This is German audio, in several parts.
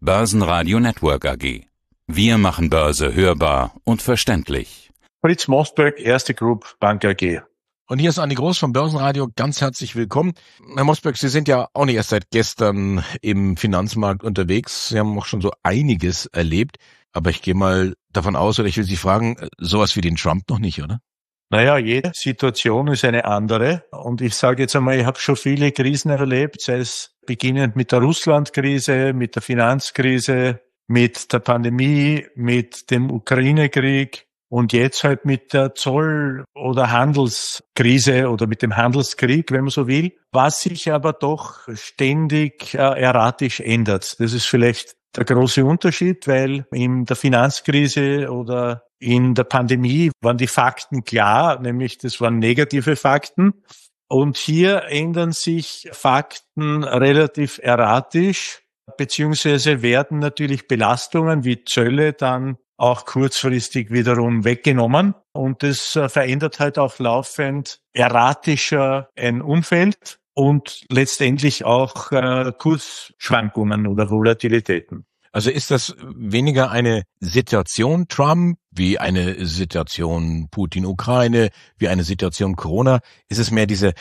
Börsenradio Network AG. Wir machen Börse hörbar und verständlich. Fritz Mostberg, Erste Group Bank AG. Und hier ist Andi Groß vom Börsenradio. Ganz herzlich willkommen. Herr Mostberg, Sie sind ja auch nicht erst seit gestern im Finanzmarkt unterwegs. Sie haben auch schon so einiges erlebt. Aber ich gehe mal davon aus, oder ich will Sie fragen, sowas wie den Trump noch nicht, oder? Naja, jede Situation ist eine andere. Und ich sage jetzt einmal, ich habe schon viele Krisen erlebt, sei es beginnend mit der Russland-Krise, mit der Finanzkrise, mit der Pandemie, mit dem Ukraine-Krieg und jetzt halt mit der Zoll- oder Handelskrise oder mit dem Handelskrieg, wenn man so will, was sich aber doch ständig erratisch ändert. Das ist vielleicht der große Unterschied, weil in der Finanzkrise oder in der Pandemie waren die Fakten klar, nämlich das waren negative Fakten. Und hier ändern sich Fakten relativ erratisch, beziehungsweise werden natürlich Belastungen wie Zölle dann auch kurzfristig wiederum weggenommen. Und das verändert halt auch laufend erratischer ein Umfeld und letztendlich auch Kursschwankungen oder Volatilitäten. Also ist das weniger eine Situation Trump, wie eine Situation Putin-Ukraine, wie eine Situation Corona? Ist es mehr dieser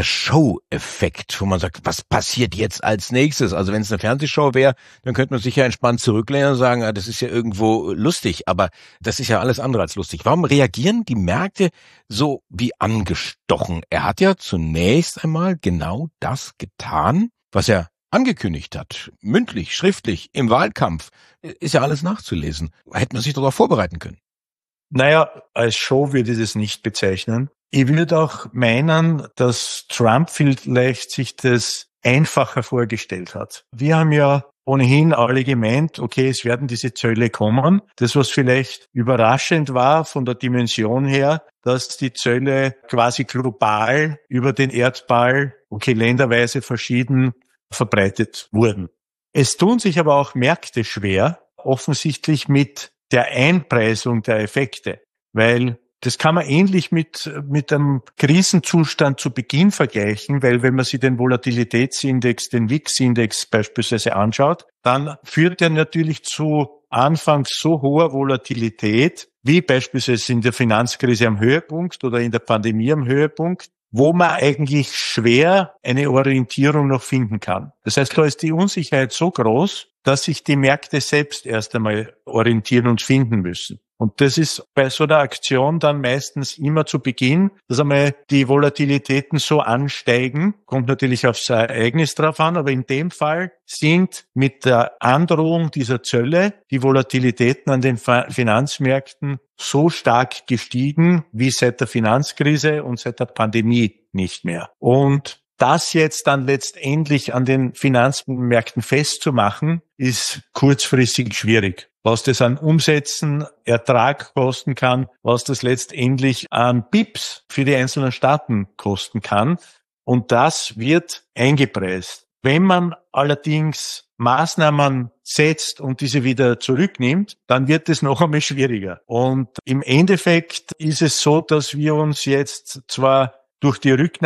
Show-Effekt, wo man sagt, was passiert jetzt als nächstes? Also wenn es eine Fernsehshow wäre, dann könnte man sich ja entspannt zurücklehnen und sagen, das ist ja irgendwo lustig, aber das ist ja alles andere als lustig. Warum reagieren die Märkte so wie angestochen? Er hat ja zunächst einmal genau das getan, was er angekündigt hat, mündlich, schriftlich, im Wahlkampf, ist ja alles nachzulesen. Hätte man sich darauf vorbereiten können. Naja, als Show würde ich das nicht bezeichnen. Ich würde auch meinen, dass Trump vielleicht sich das einfacher vorgestellt hat. Wir haben ja ohnehin alle gemeint, okay, es werden diese Zölle kommen. Das, was vielleicht überraschend war von der Dimension her, dass die Zölle quasi global über den Erdball, okay, länderweise verschieden verbreitet wurden. Es tun sich aber auch Märkte schwer, offensichtlich mit der Einpreisung der Effekte, weil das kann man ähnlich mit einem Krisenzustand zu Beginn vergleichen, weil wenn man sich den Volatilitätsindex, den VIX-Index beispielsweise anschaut, dann führt er natürlich zu anfangs so hoher Volatilität, wie beispielsweise in der Finanzkrise am Höhepunkt oder in der Pandemie am Höhepunkt, wo man eigentlich schwer eine Orientierung noch finden kann. Das heißt, da ist die Unsicherheit so groß, dass sich die Märkte selbst erst einmal orientieren und finden müssen. Und das ist bei so einer Aktion dann meistens immer zu Beginn, dass einmal die Volatilitäten so ansteigen, kommt natürlich aufs Ereignis drauf an, aber in dem Fall sind mit der Androhung dieser Zölle die Volatilitäten an den Finanzmärkten so stark gestiegen wie seit der Finanzkrise und seit der Pandemie nicht mehr. Und das jetzt dann letztendlich an den Finanzmärkten festzumachen, ist kurzfristig schwierig. Was das an Umsätzen, Ertrag kosten kann, was das letztendlich an Pips für die einzelnen Staaten kosten kann. Und das wird eingepreist. Wenn man allerdings Maßnahmen setzt und diese wieder zurücknimmt, dann wird es noch einmal schwieriger. Und im Endeffekt ist es so, dass wir uns jetzt zwar durch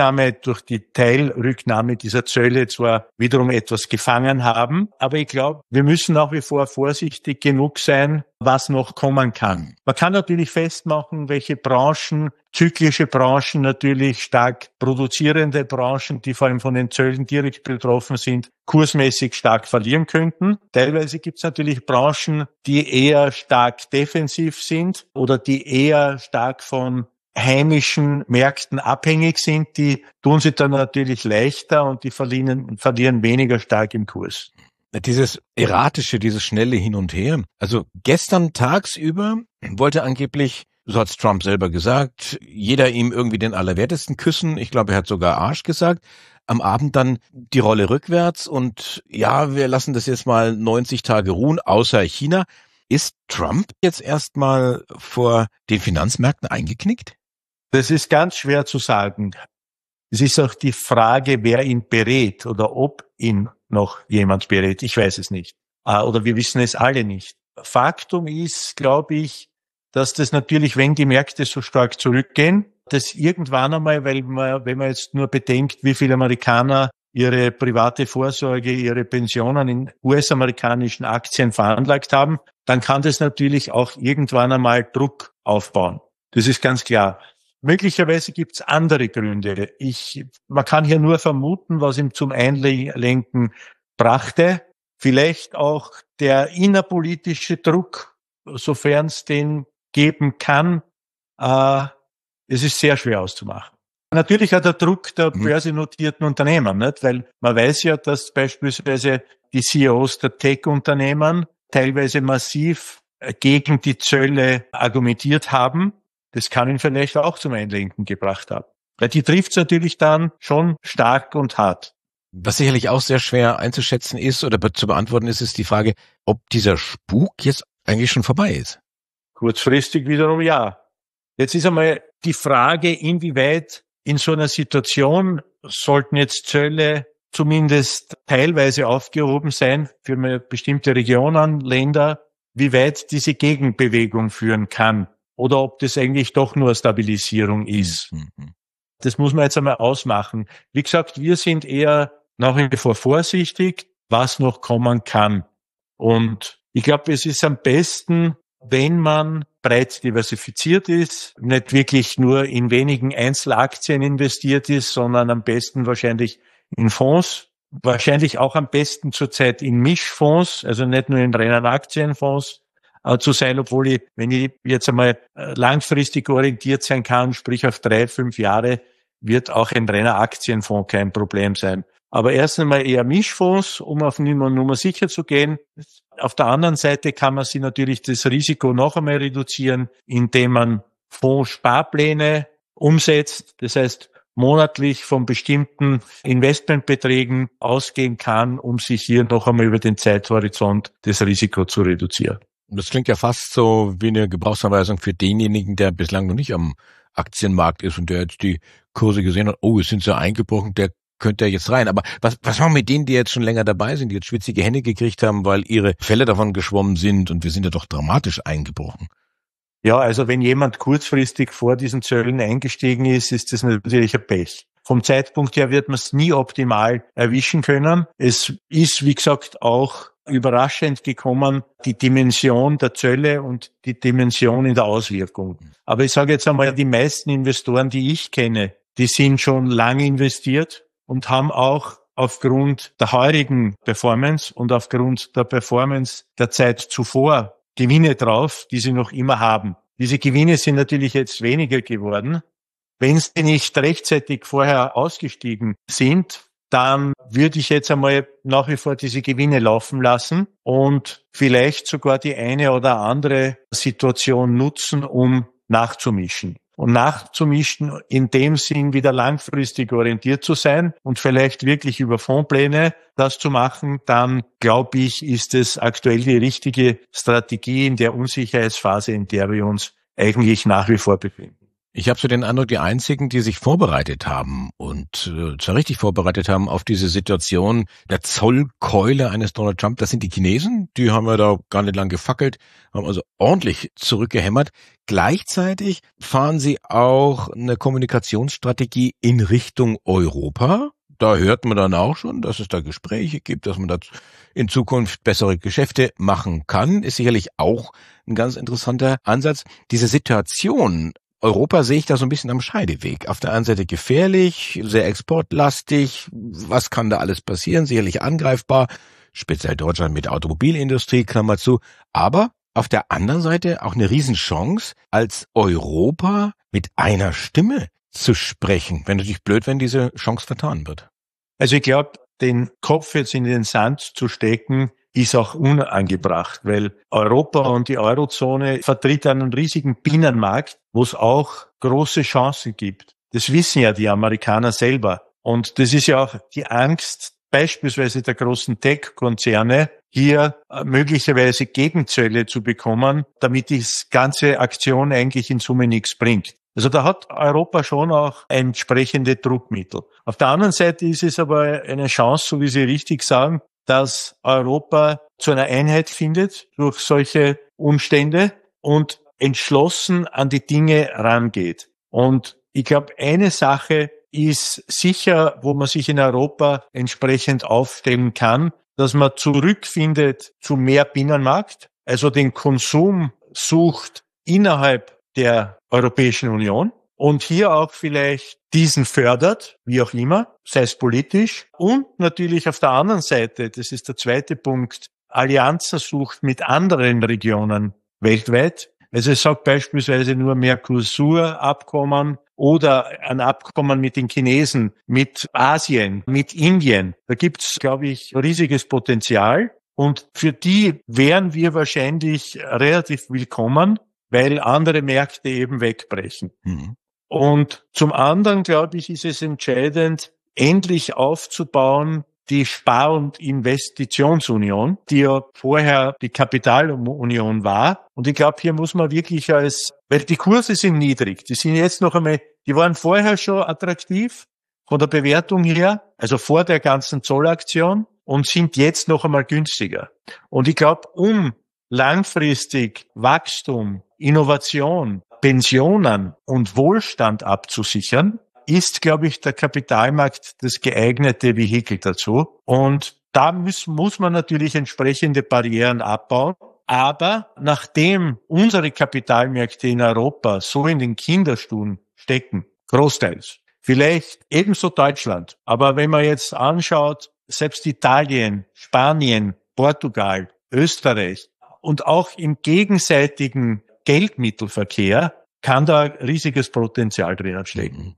die Teilrücknahme dieser Zölle zwar wiederum etwas gefangen haben, aber ich glaube, wir müssen nach wie vor vorsichtig genug sein, was noch kommen kann. Man kann natürlich festmachen, welche Branchen, zyklische Branchen, natürlich stark produzierende Branchen, die vor allem von den Zöllen direkt betroffen sind, kursmäßig stark verlieren könnten. Teilweise gibt es natürlich Branchen, die eher stark defensiv sind oder die eher stark von heimischen Märkten abhängig sind, die tun sich dann natürlich leichter und die verlieren weniger stark im Kurs. Dieses erratische, dieses schnelle Hin und Her. Also gestern tagsüber wollte angeblich, so hat's Trump selber gesagt, jeder ihm irgendwie den Allerwertesten küssen. Ich glaube, er hat sogar Arsch gesagt. Am Abend dann die Rolle rückwärts und ja, wir lassen das jetzt mal 90 Tage ruhen, außer China. Ist Trump jetzt erstmal vor den Finanzmärkten eingeknickt? Das ist ganz schwer zu sagen. Es ist auch die Frage, wer ihn berät oder ob ihn noch jemand berät. Ich weiß es nicht. Oder wir wissen es alle nicht. Faktum ist, glaube ich, dass das natürlich, wenn die Märkte so stark zurückgehen, das irgendwann einmal, wenn man jetzt nur bedenkt, wie viele Amerikaner ihre private Vorsorge, ihre Pensionen in US-amerikanischen Aktien veranlagt haben, dann kann das natürlich auch irgendwann einmal Druck aufbauen. Das ist ganz klar. Möglicherweise gibt's andere Gründe. Man kann hier nur vermuten, was ihm zum Einlenken brachte. Vielleicht auch der innerpolitische Druck, sofern es den geben kann. Es ist sehr schwer auszumachen. Natürlich hat der Druck der börsennotierten Unternehmen, nicht? Weil man weiß ja, dass beispielsweise die CEOs der Tech-Unternehmen teilweise massiv gegen die Zölle argumentiert haben. Das kann ihn vielleicht auch zum Einlenken gebracht haben. Weil die trifft es natürlich dann schon stark und hart. Was sicherlich auch sehr schwer einzuschätzen ist oder zu beantworten ist, ist die Frage, ob dieser Spuk jetzt eigentlich schon vorbei ist. Kurzfristig wiederum ja. Jetzt ist einmal die Frage, inwieweit in so einer Situation sollten jetzt Zölle zumindest teilweise aufgehoben sein für bestimmte Regionen, Länder, wie weit diese Gegenbewegung führen kann oder ob das eigentlich doch nur Stabilisierung ist. Das muss man jetzt einmal ausmachen. Wie gesagt, wir sind eher nach wie vor vorsichtig, was noch kommen kann. Und ich glaube, es ist am besten, wenn man breit diversifiziert ist, nicht wirklich nur in wenigen Einzelaktien investiert ist, sondern am besten wahrscheinlich in Fonds, wahrscheinlich auch am besten zurzeit in Mischfonds, also nicht nur in reinen Aktienfonds zu sein, obwohl wenn ich jetzt einmal langfristig orientiert sein kann, sprich auf 3-5 Jahre, wird auch ein reiner Aktienfonds kein Problem sein. Aber erst einmal eher Mischfonds, um auf Nummer sicher zu gehen. Auf der anderen Seite kann man sich natürlich das Risiko noch einmal reduzieren, indem man Fondssparpläne umsetzt. Das heißt, monatlich von bestimmten Investmentbeträgen ausgehen kann, um sich hier noch einmal über den Zeithorizont das Risiko zu reduzieren. Das klingt ja fast so wie eine Gebrauchsanweisung für denjenigen, der bislang noch nicht am Aktienmarkt ist und der jetzt die Kurse gesehen hat, oh, es sind so eingebrochen, der könnte ja jetzt rein. Aber was machen wir mit denen, die jetzt schon länger dabei sind, die jetzt schwitzige Hände gekriegt haben, weil ihre Fälle davon geschwommen sind und wir sind ja doch dramatisch eingebrochen? Ja, also wenn jemand kurzfristig vor diesen Zöllen eingestiegen ist, ist das natürlich ein Pech. Vom Zeitpunkt her wird man es nie optimal erwischen können. Es ist, wie gesagt, auch überraschend gekommen, die Dimension der Zölle und die Dimension in der Auswirkung. Aber ich sage jetzt einmal, die meisten Investoren, die ich kenne, die sind schon lange investiert und haben auch aufgrund der heurigen Performance und aufgrund der Performance der Zeit zuvor Gewinne drauf, die sie noch immer haben. Diese Gewinne sind natürlich jetzt weniger geworden. Wenn sie nicht rechtzeitig vorher ausgestiegen sind, dann würde ich jetzt einmal nach wie vor diese Gewinne laufen lassen und vielleicht sogar die eine oder andere Situation nutzen, um nachzumischen. Und nachzumischen in dem Sinn wieder langfristig orientiert zu sein und vielleicht wirklich über Fondspläne das zu machen, dann glaube ich, ist es aktuell die richtige Strategie in der Unsicherheitsphase, in der wir uns eigentlich nach wie vor befinden. Ich habe so den Eindruck, die einzigen, die sich vorbereitet haben und zwar richtig vorbereitet haben auf diese Situation der Zollkeule eines Donald Trump, das sind die Chinesen. Die haben ja da gar nicht lang gefackelt, haben also ordentlich zurückgehämmert. Gleichzeitig fahren sie auch eine Kommunikationsstrategie in Richtung Europa. Da hört man dann auch schon, dass es da Gespräche gibt, dass man da in Zukunft bessere Geschäfte machen kann. Ist sicherlich auch ein ganz interessanter Ansatz. Diese Situation Europa sehe ich da so ein bisschen am Scheideweg. Auf der einen Seite gefährlich, sehr exportlastig. Was kann da alles passieren? Sicherlich angreifbar. Speziell Deutschland mit Automobilindustrie, Klammer zu. Aber auf der anderen Seite auch eine Riesenchance, als Europa mit einer Stimme zu sprechen. Wäre natürlich blöd, wenn diese Chance vertan wird. Also ich glaube, den Kopf jetzt in den Sand zu stecken, ist auch unangebracht, weil Europa und die Eurozone vertritt einen riesigen Binnenmarkt, wo es auch große Chancen gibt. Das wissen ja die Amerikaner selber. Und das ist ja auch die Angst, beispielsweise der großen Tech-Konzerne, hier möglicherweise Gegenzölle zu bekommen, damit die ganze Aktion eigentlich in Summe nichts bringt. Also da hat Europa schon auch entsprechende Druckmittel. Auf der anderen Seite ist es aber eine Chance, so wie Sie richtig sagen, dass Europa zu einer Einheit findet durch solche Umstände und entschlossen an die Dinge rangeht. Und ich glaube, eine Sache ist sicher, wo man sich in Europa entsprechend aufstellen kann, dass man zurückfindet zu mehr Binnenmarkt, also den Konsum sucht innerhalb der Europäischen Union und hier auch vielleicht diesen fördert, wie auch immer, sei es politisch, und natürlich auf der anderen Seite, das ist der zweite Punkt, Allianzen sucht mit anderen Regionen weltweit. Also es sagt beispielsweise nur Mercosur-Abkommen oder ein Abkommen mit den Chinesen, mit Asien, mit Indien. Da gibt's, glaube ich, riesiges Potenzial. Und für die wären wir wahrscheinlich relativ willkommen, weil andere Märkte eben wegbrechen. Mhm. Und zum anderen, glaube ich, ist es entscheidend, endlich aufzubauen, die Spar- und Investitionsunion, die ja vorher die Kapitalunion war. Und ich glaube, hier muss man wirklich weil die Kurse sind niedrig. Die sind jetzt noch einmal, die waren vorher schon attraktiv von der Bewertung her, also vor der ganzen Zollaktion, und sind jetzt noch einmal günstiger. Und ich glaube, um langfristig Wachstum, Innovation, Pensionen und Wohlstand abzusichern, ist, glaube ich, der Kapitalmarkt das geeignete Vehikel dazu. Und da muss man natürlich entsprechende Barrieren abbauen. Aber nachdem unsere Kapitalmärkte in Europa so in den Kinderschuhen stecken, großteils, vielleicht ebenso Deutschland, aber wenn man jetzt anschaut, selbst Italien, Spanien, Portugal, Österreich und auch im gegenseitigen Geldmittelverkehr kann da riesiges Potenzial drinnen stecken.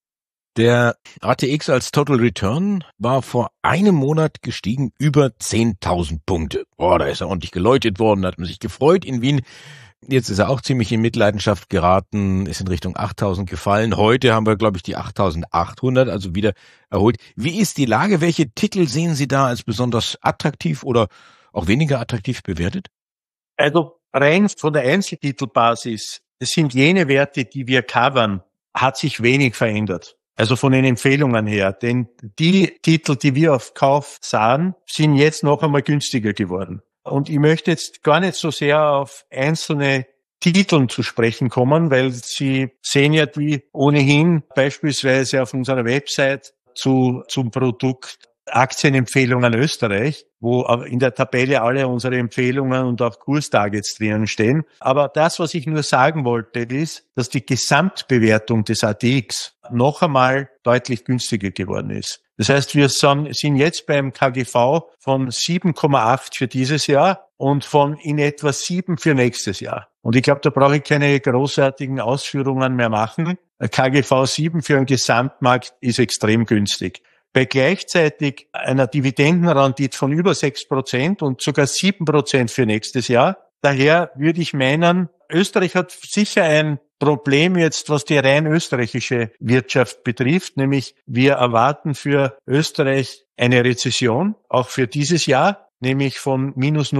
Der ATX als Total Return war vor einem Monat gestiegen über 10.000 Punkte. Da ist er ordentlich geläutet worden, da hat man sich gefreut in Wien. Jetzt ist er auch ziemlich in Mitleidenschaft geraten, ist in Richtung 8.000 gefallen. Heute haben wir, glaube ich, die 8.800, also wieder erholt. Wie ist die Lage? Welche Titel sehen Sie da als besonders attraktiv oder auch weniger attraktiv bewertet? Also rein von der Einzeltitelbasis, das sind jene Werte, die wir covern, hat sich wenig verändert. Also von den Empfehlungen her. Denn die Titel, die wir auf Kauf sahen, sind jetzt noch einmal günstiger geworden. Und ich möchte jetzt gar nicht so sehr auf einzelne Titeln zu sprechen kommen, weil Sie sehen ja die ohnehin beispielsweise auf unserer Website zum Produkt Aktienempfehlungen Österreich, wo in der Tabelle alle unsere Empfehlungen und auch Kurstargets drinnen stehen. Aber das, was ich nur sagen wollte, ist, dass die Gesamtbewertung des ATX noch einmal deutlich günstiger geworden ist. Das heißt, wir sind jetzt beim KGV von 7,8 für dieses Jahr und von in etwa 7 für nächstes Jahr. Und ich glaube, da brauche ich keine großartigen Ausführungen mehr machen. KGV 7 für den Gesamtmarkt ist extrem günstig. Bei gleichzeitig einer Dividendenrendite von über 6% und sogar 7% für nächstes Jahr. Daher würde ich meinen, Österreich hat sicher ein Problem jetzt, was die rein österreichische Wirtschaft betrifft, nämlich wir erwarten für Österreich eine Rezession, auch für dieses Jahr, nämlich von minus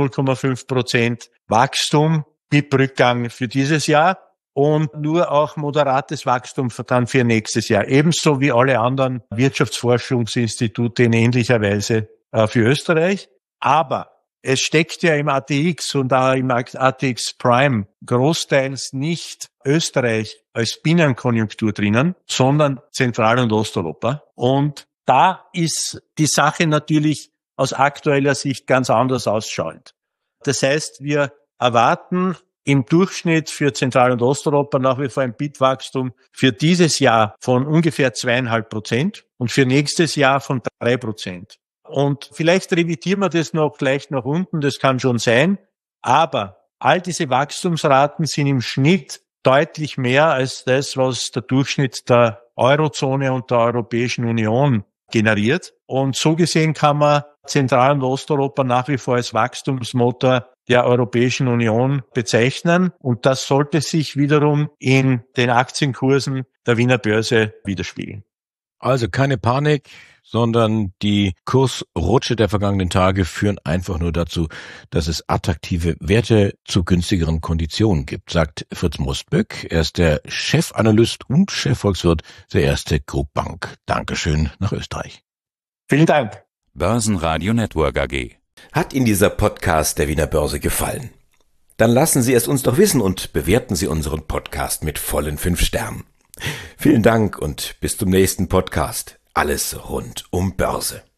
0,5% Wachstum, BIP-Rückgang für dieses Jahr. Und nur auch moderates Wachstum dann für nächstes Jahr. Ebenso wie alle anderen Wirtschaftsforschungsinstitute in ähnlicher Weise für Österreich. Aber es steckt ja im ATX und auch im ATX Prime großteils nicht Österreich als Binnenkonjunktur drinnen, sondern Zentral- und Osteuropa. Und da ist die Sache natürlich aus aktueller Sicht ganz anders ausschauend. Das heißt, wir erwarten im Durchschnitt für Zentral- und Osteuropa nach wie vor ein BIP-Wachstum für dieses Jahr von ungefähr 2,5% und für nächstes Jahr von 3%. Und vielleicht revidieren wir das noch leicht nach unten, das kann schon sein, aber all diese Wachstumsraten sind im Schnitt deutlich mehr als das, was der Durchschnitt der Eurozone und der Europäischen Union generiert. Und so gesehen kann man Zentral- und Osteuropa nach wie vor als Wachstumsmotor der Europäischen Union bezeichnen. Und das sollte sich wiederum in den Aktienkursen der Wiener Börse widerspiegeln. Also keine Panik, sondern die Kursrutsche der vergangenen Tage führen einfach nur dazu, dass es attraktive Werte zu günstigeren Konditionen gibt, sagt Fritz Mustböck. Er ist der Chefanalyst und Chefvolkswirt der Erste Group Bank. Dankeschön nach Österreich. Vielen Dank. Börsenradio Network AG. Hat Ihnen dieser Podcast der Wiener Börse gefallen? Dann lassen Sie es uns doch wissen und bewerten Sie unseren Podcast mit vollen 5 Sternen. Vielen Dank und bis zum nächsten Podcast. Alles rund um Börse.